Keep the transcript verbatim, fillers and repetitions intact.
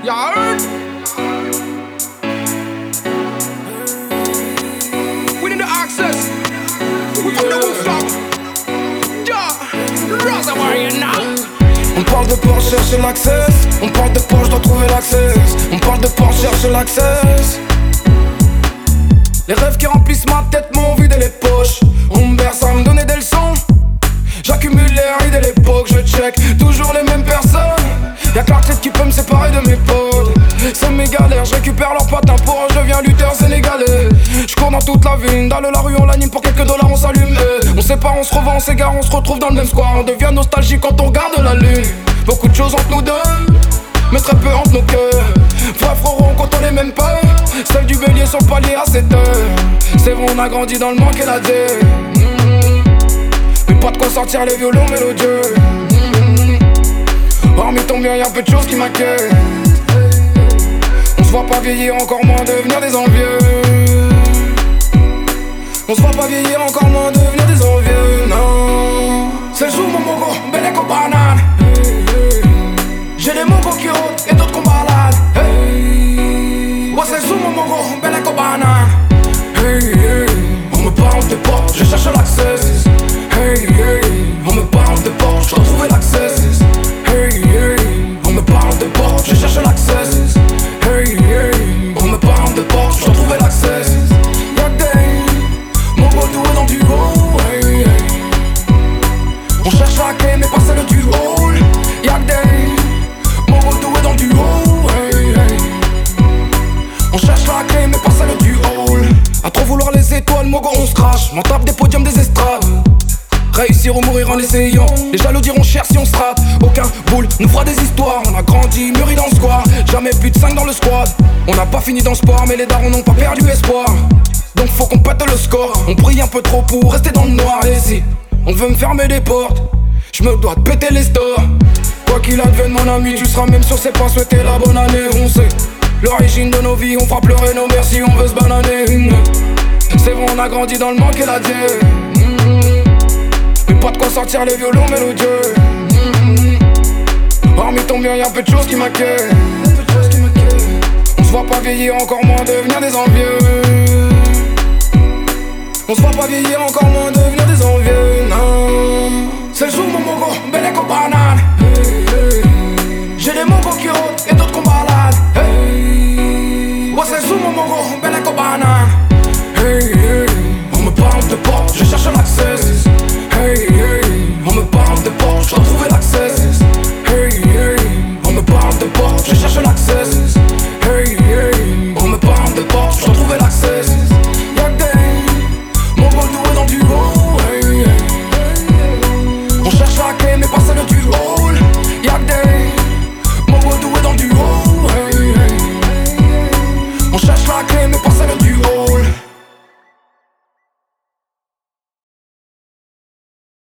You heard? We need the access. We from the rooftop. Yeah, Rosa, you know. On parle de Porsche, cherche l'accès. On parle de Porsche, dois trouver l'accès. On parle de Porsche, cherche l'accès. Les rêves qui remplissent ma tête m'ont vidé les poches. On me berce à me donner des leçons. J'accumule les rides et l'époque, je check toujours les mêmes personnes. Y'a que la retraite qui peut me séparer de mes potes. C'est mes galères, je récupère leurs patins pour eux, je deviens lutteur sénégalais. Je cours dans toute la ville, dans la rue on l'anime pour quelques dollars on s'allume. On sait pas, on se revend, on s'égare, on se retrouve dans le même square. On devient nostalgique quand on regarde la lune. Beaucoup de choses entre nous deux, mais très peu entre nos cœurs. Frère frérot, on compte les mêmes peurs. Celles du bélier sont paliers à cette heure. C'est vrai on a grandi dans le manque et la dé. Mais pas de quoi sortir les violons mélodieux. Hormis ton bien y'a peu de choses qui m'inquiètent. On se voit pas vieillir, encore moins devenir des envieux. On se voit pas vieillir, encore moins devenir des envieux, non. C'est le jour mon mogo, belle éco banane. J'ai des mogos qui rôdent et d'autres qu'on balade. Hey. Ouais c'est le jour mon mogo, belle éco banane. Hey, hey. On me parle de porte, je cherche l'accès. Hey, hey. On me parle de porte, je dois trouver l'accès. Hey, hey. On me parle de porte, je cherche l'accès. Hey, hey. On me parle de porte, je dois trouver l'accès. Y'a des mogos doués dans du haut. Hey, hey. On cherche la clé mais pas celle du hall. Y'a des mogos doués dans du haut. Hey, hey. On cherche la clé mais pas celle du hall. À trop vouloir les étoiles, mogo on se crache. On tape des podiums, des estrades. Réussir ou mourir en essayant. Les jaloux diront cher si on se rate. Aucun boule nous fera des histoires. On a grandi, mûri dans le square. Jamais plus de cinq dans le squad. On n'a pas fini dans le sport, mais les darons n'ont pas perdu espoir. Donc faut qu'on pète le score. On brille un peu trop pour rester dans le noir. Et si on veut me fermer les portes, je me dois de péter les stores. Quoi qu'il advienne mon ami, tu seras même sûr c'est pas souhaiter la bonne année. On sait l'origine de nos vies, on fera pleurer nos mères si on veut se bananer. C'est vrai on a grandi dans le manque et la dieu. Pas de quoi sortir les violons mélodieux. Hormis ton bien y'a peu de choses qui m'inquiètent. On se voit pas vieillir, encore moins devenir des envieux. On se voit pas vieillir, encore moins devenir des envieux, non. C'est le jour mon mogo, belle éco banane.